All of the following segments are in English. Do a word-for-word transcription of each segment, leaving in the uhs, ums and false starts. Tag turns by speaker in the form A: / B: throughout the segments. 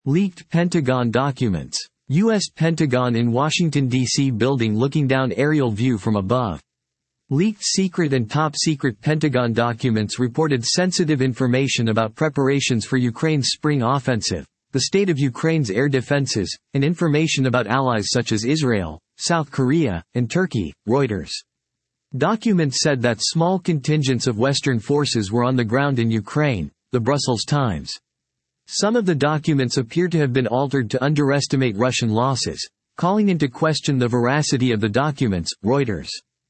A: Leaked Pentagon documents. U S Pentagon in Washington, D C building looking down aerial view from above. Leaked secret and top-secret Pentagon documents reported sensitive information about preparations for Ukraine's spring offensive, the state of Ukraine's air defenses, and information about allies such as Israel, South Korea, and Turkey, Reuters. Documents said that small contingents of Western forces were on the ground in Ukraine, the Brussels Times. Some of the documents appear to have been altered to underestimate Russian losses, calling into question the veracity of the documents, Reuters.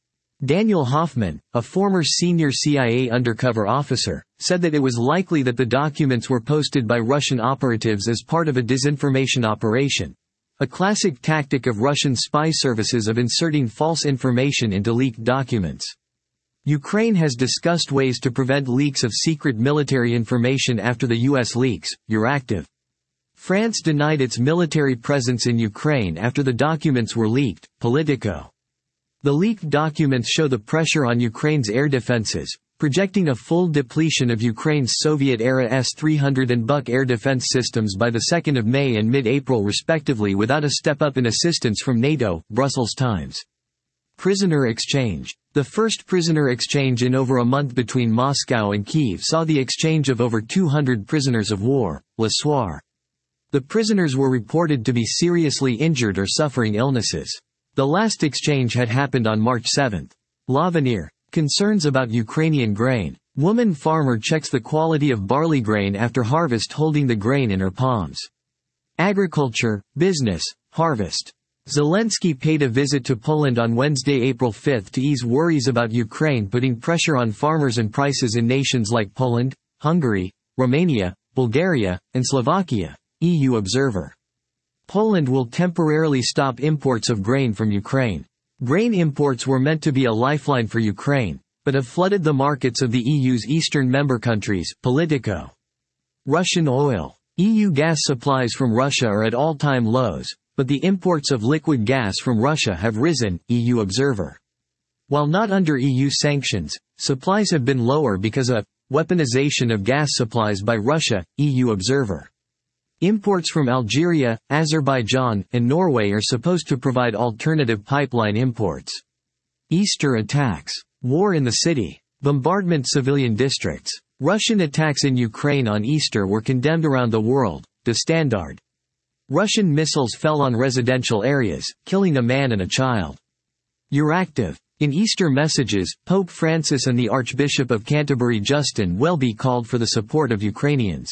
A: Daniel Hoffman, a former senior C I A undercover officer, said that it was likely that the documents were posted by Russian operatives as part of a disinformation operation, a classic tactic of Russian spy services of inserting false information into leaked documents. Ukraine has discussed ways to prevent leaks of secret military information after the U S leaks, Euractiv. France denied its military presence in Ukraine after the documents were leaked, Politico. The leaked documents show the pressure on Ukraine's air defenses, projecting a full depletion of Ukraine's Soviet-era S three hundred and Buk air defense systems by the second of May and mid-April respectively without a step-up in assistance from NATO, Brussels Times. Prisoner exchange. The first prisoner exchange in over a month between Moscow and Kyiv saw the exchange of over two hundred prisoners of war, Le Soir. The prisoners were reported to be seriously injured or suffering illnesses. The last exchange had happened on March seventh. L'Avenir. Concerns about Ukrainian grain. Woman farmer checks the quality of barley grain after harvest holding the grain in her palms. Agriculture, business, harvest. Zelensky paid a visit to Poland on Wednesday, April fifth to ease worries about Ukraine putting pressure on farmers and prices in nations like Poland, Hungary, Romania, Bulgaria, and Slovakia, E U observer. Poland will temporarily stop imports of grain from Ukraine. Grain imports were meant to be a lifeline for Ukraine, but have flooded the markets of the E U's eastern member countries, Politico. Russian oil. E U gas supplies from Russia are at all-time lows, but the imports of liquid gas from Russia have risen, E U observer. While not under E U sanctions, supplies have been lower because of weaponization of gas supplies by Russia, E U observer. Imports from Algeria, Azerbaijan, and Norway are supposed to provide alternative pipeline imports. Easter attacks. War in the city. Bombardment civilian districts. Russian attacks in Ukraine on Easter were condemned around the world, De Standard. Russian missiles fell on residential areas, killing a man and a child. Euractiv. In Easter messages, Pope Francis and the Archbishop of Canterbury Justin Welby called for the support of Ukrainians.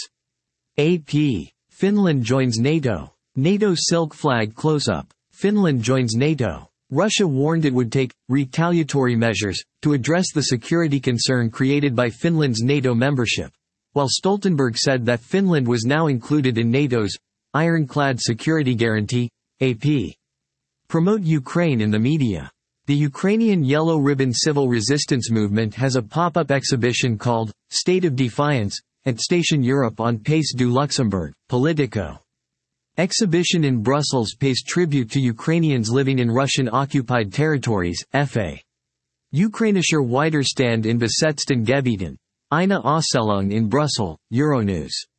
A: A P. Finland joins NATO. NATO silk flag close-up. Finland joins NATO. Russia warned it would take retaliatory measures to address the security concern created by Finland's NATO membership, while Stoltenberg said that Finland was now included in NATO's ironclad security guarantee. A P. Promote Ukraine in the media. The Ukrainian Yellow Ribbon Civil Resistance Movement has a pop-up exhibition called State of Defiance at Station Europe on Place du Luxembourg, Politico. Exhibition in Brussels pays tribute to Ukrainians living in Russian-occupied territories, F A. Ukrainischer Widerstand in besetzten Gebieten. Eine Ausstellung in Brüssel, Euronews.